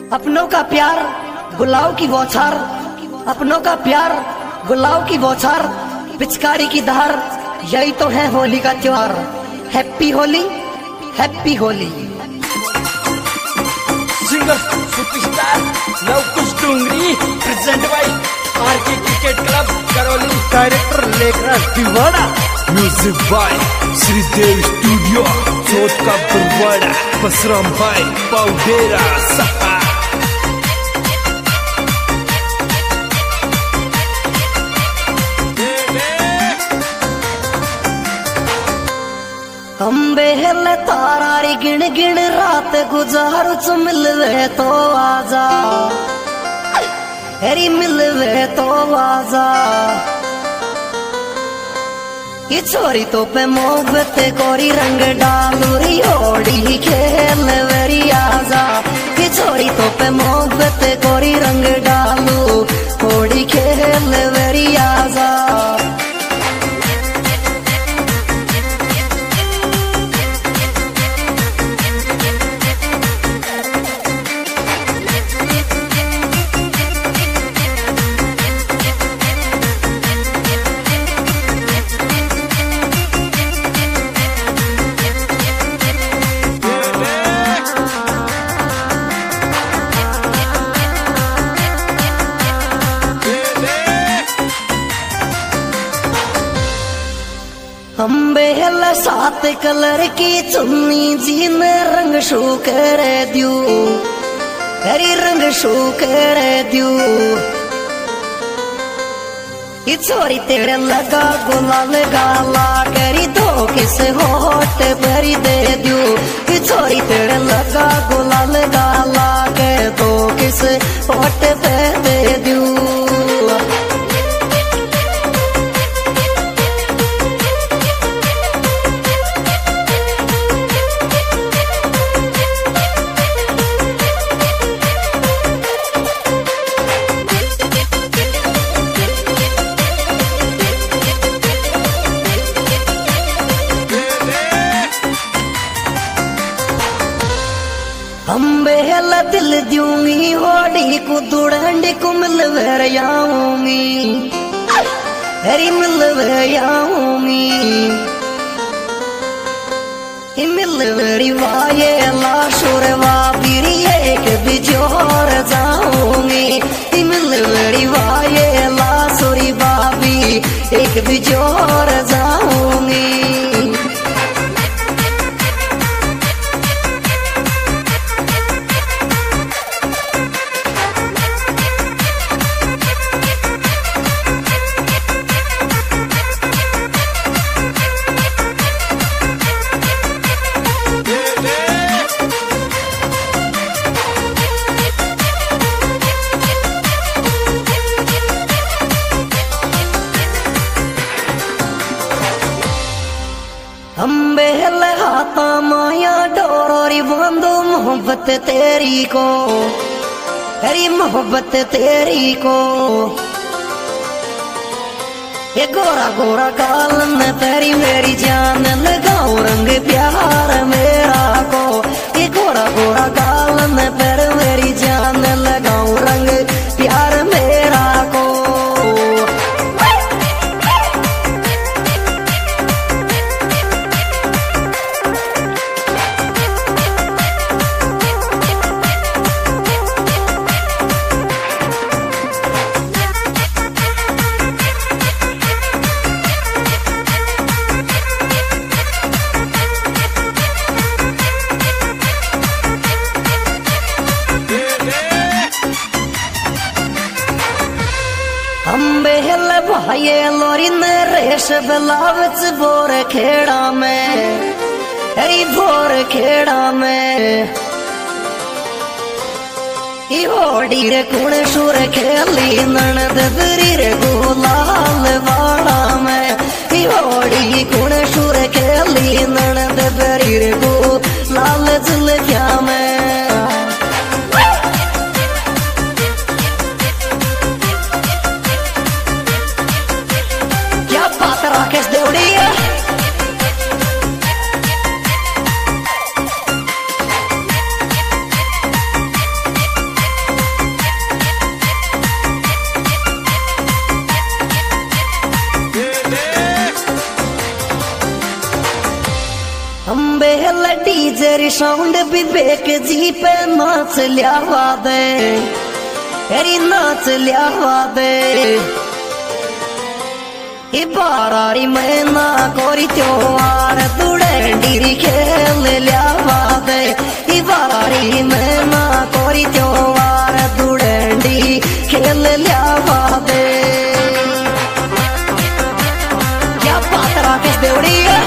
अपनों का प्यार गुलाब की बौछार, अपनों का प्यार गुलाब की बौछार, पिचकारी की धार, यही तो है होली का त्योहार। Happy Holi, happy Holi. Singer superstar Luvkush Dongri present by RK cricket club Karauli, director Lekhraj Tiwada, music by Shridev studio Chauth का बरवाड़ा, बसराम भाई पाउडेरा सपा। हम बेहल तारारी गिण गिण रात गुजार चु मिलवे तो आजा, हरी मिलवे तो आजा। ये छोरी तो पे मोहब्बत कोरी रंग डालूरी होड़ी खेल वेरी आजा। ये छोरी तो पे मोहब्बत कोरी रंग डालू होड़ी खेल वेरी आजा। हम बेहल सात कलर की चुन्नी जीन रंग शू कर द्यू, हरी रंग शू कर द्यू। ये छोरी तेरे लगा गुलाल गाला करी दो किस होट भरी दे द्यू। ये छोरी तेरे लगा गुलाल गाला के दो किस होट पे दे द्यू। हम बेहल दिल दूंगी होड़ी को दुड़ंडी को मिलवर आऊंगी, हरी मिलवर आऊंगी। मिलवरी वाये लाशुरवा बिरी एक बिजोर जाऊंगी। मिलवरी वाये लाशुरी बाबी एक बिजोर जाऊंगी। हम बेहल हाथा माया डोरी बांधो मोहब्बत तेरी को, हरी मोहब्बत तेरी को। ये गोरा गोरा गाल में तेरी मेरी जान लगाओ रंग प्यार मेरा को। ये गोरा गोरा गाल में तेरी मेरी जान लगाओ रंग प्यार मेरा को। हम बेहल भाई लोरी नरेश बलावच बोर खेड़ा में, हरी बोर खेड़ा में। होड़ी रे कुण सुर खेली ननद बरी रे गुलाल वाड़ा में। होड़ी कुण सुर खेली ननद बरी रे गुलाल जुल्फिया में। राकेश देवड़ी साउंड विवेक जी पे नाच लियावा दे, अरे नाच लियावा दे। ये बारारी महीना कोरी त्योहार दुड़ेंडी खेल लियावा दे। ये बारारी महीना कोरी त्योहार दुड़ेंडी खेल लियावा दे। क्या बात राकेश देवड़ी है।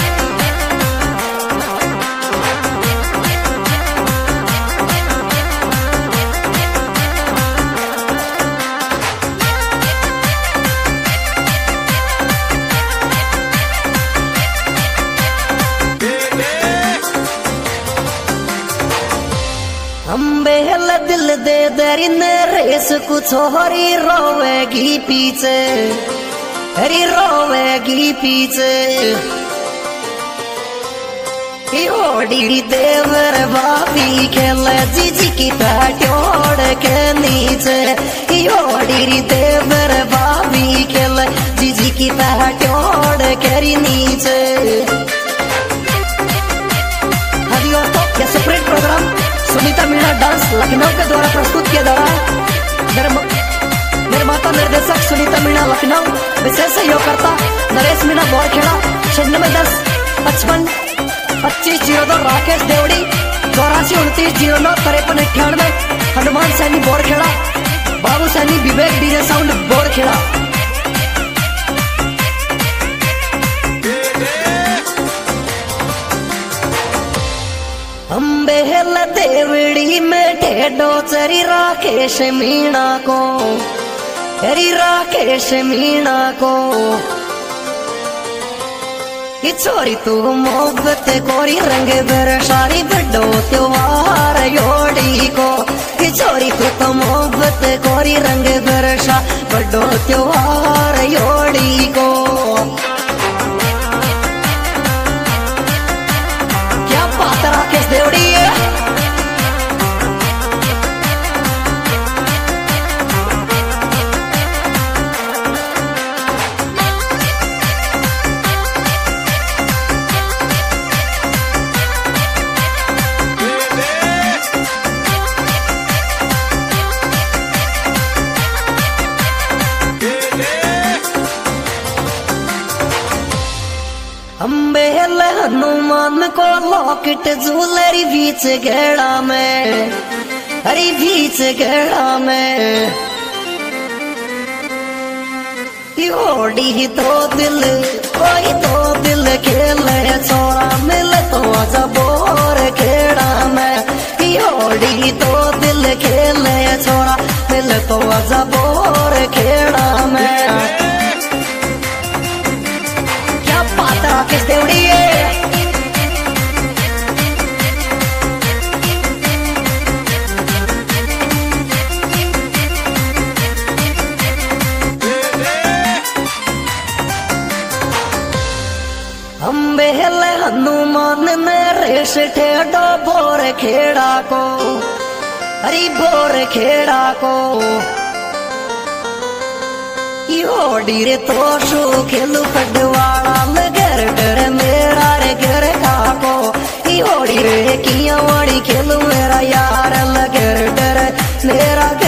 बेहल दिल दे दरी ने रेस कुछ हरी रोवेगी पीछे, हरी रोवेगी पीछे। ओडी देवर भाभी खेले जीजी की पैटोड़ के नीचे। ओडी देवर भाभी खेले जीजी की पैटोड़ के नीचे। हरिओ तो ये separate program Sunita Meena dance Lucknow के द्वारा प्रस्तुत किया जा रहा है। निर्माता निर्देशक सुनीता मीणा लखनऊ, विशेष सहयोगकर्ता नरेश मीणा बोरखेड़ा। 9610 55 2502 राकेश देवड़ी 84 29 09 53 98 हनुमान सैनी बोरखेड़ा। Babu Saini Vivek DJ sound Borkheda. बेहल देवड़ी में ढेडो चरी राकेश मीणा को, हरी राकेश मीणा को। ये छोरी तू मोहब्बत कोरी रंग बरसारी बड़ो त्योहार योड़ी को। ये छोरी तू तो मोहब्बत कोरी रंग बरसा बड़ो त्योहार योड़ी को। क्या बात राकेश देवड़ी है। बेहल हनुमान को लॉकेट ज्वेलरी बीच घेड़ा में, हरी बीच घेड़ा में। ओडी तो दिल कोई तो दिल खेले छोरा मिल तो आजा बोर खेड़ा में। ओडी तो दिल खेले छोरा मिल तो आजा बोर खेड़ा में। राकेश देवड़ी है। हम बेहल हनुमान में रेस ठेडो बोर खेड़ा को, हरी बोर खेड़ा को। ओडी रे तो शो खेलू पडवाड़ा में घर डर मेरा रे घर काको। ओडी रे किया वाड़ी खेलू मेरा यार लगर डर मेरा